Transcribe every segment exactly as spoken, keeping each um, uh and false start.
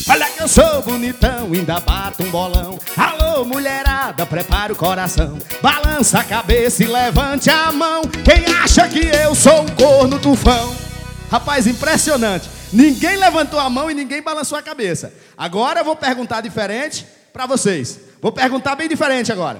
Olha que eu sou bonitão, ainda bato um bolão. Alô, mulherada, prepara o coração. Balança a cabeça e levante a mão. Quem acha que eu sou um corno tufão? Rapaz, impressionante. Ninguém levantou a mão e ninguém balançou a cabeça. Agora eu vou perguntar diferente pra vocês. Vou perguntar bem diferente agora.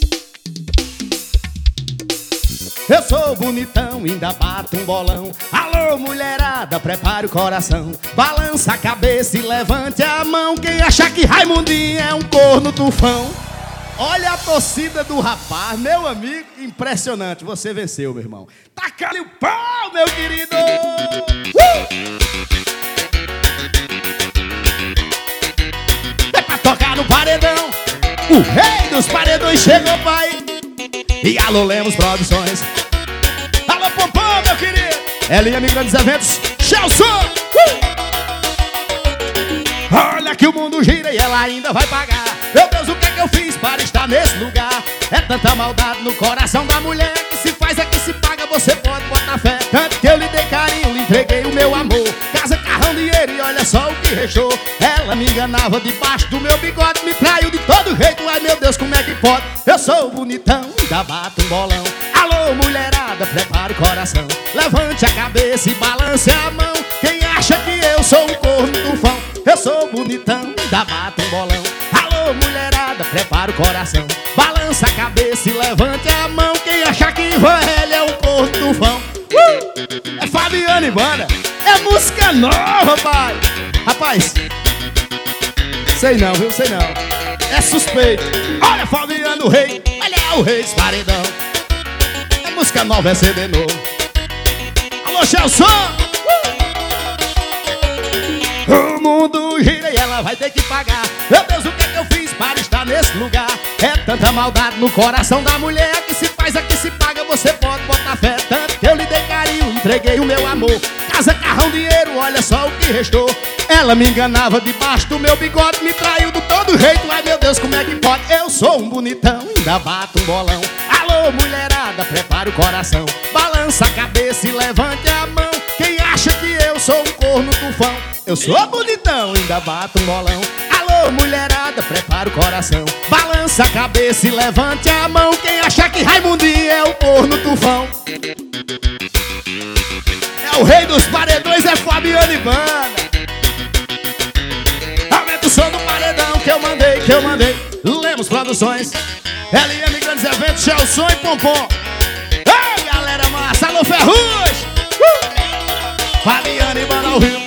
Eu sou bonitão, ainda bato um bolão. Alô, mulherada, prepare o coração. Balança a cabeça e levante a mão. Quem achar que Raimundinho é um corno tufão? Olha a torcida do rapaz, meu amigo, impressionante. Você venceu, meu irmão. Taca-lhe o pau, meu querido! Uh! É pra tocar no paredão. O rei dos paredões chegou, pai. E alô, Lemos Produções. Alô, Pompom, meu querido. Elinha, Grandes Eventos. Chelson. Uh! Olha que o mundo gira e ela ainda vai pagar. Meu Deus, o que é que eu fiz para estar nesse lugar? É tanta maldade no coração da mulher. Que se faz é que se paga, você pode botar fé. Tanto que eu lhe dei carinho, lhe entreguei o meu amor. Casa, carrão, dinheiro e olha só o que restou. Ela me enganava debaixo do meu bigode. Me traiu de todo jeito, ai meu Deus, como é que pode? Eu sou bonitão, ainda bato um bolão. Alô, mulherada, prepara o coração. Levante a cabeça e balance a mão. Quem acha que eu sou um corno tufão? Eu sou bonitão, ainda bato um bolão. Alô, mulherada, prepara o coração. Balança a cabeça e levante a mão. Quem achar que Ivan L é um corno tufão? Uh! É Fabiano e Banda. É música nova, pai. Rapaz, sei não, viu? Sei não. É suspeito. Olha Fabiano Rei. Olha o rei dos paredão. É música nova, é C D novo. Alô, Chelson. O mundo gira e ela vai ter que pagar. Meu Deus, o que é que eu fiz para estar nesse lugar? É tanta maldade no coração da mulher. Que se faz, aqui se paga, você pode botar fé. Tanto que eu lhe dei carinho, entreguei o meu amor. Casa, carrão, dinheiro, olha só o que restou. Ela me enganava debaixo do meu bigode. Me traiu de todo jeito, ai meu Deus, como é que pode? Eu sou um bonitão, ainda bato um bolão. Alô, mulherada, prepara o coração. Balança a cabeça e levante a mão. Quem acha que eu sou um corno tufão? Eu sou bonitão, ainda bato um bolão. Alô, mulherada, prepara o coração. Balança a cabeça e levante a mão. Quem achar que Raimundinho é o corno tufão? É o rei dos paredões, é Fabiano e Banda. Aumenta o som do paredão que eu mandei, que eu mandei. Lemos Produções. L M Grandes Eventos, Chelson e Pompom. Ei, galera massa, alô, Ferrugem. uh! Fabiano e Banda ao Rio.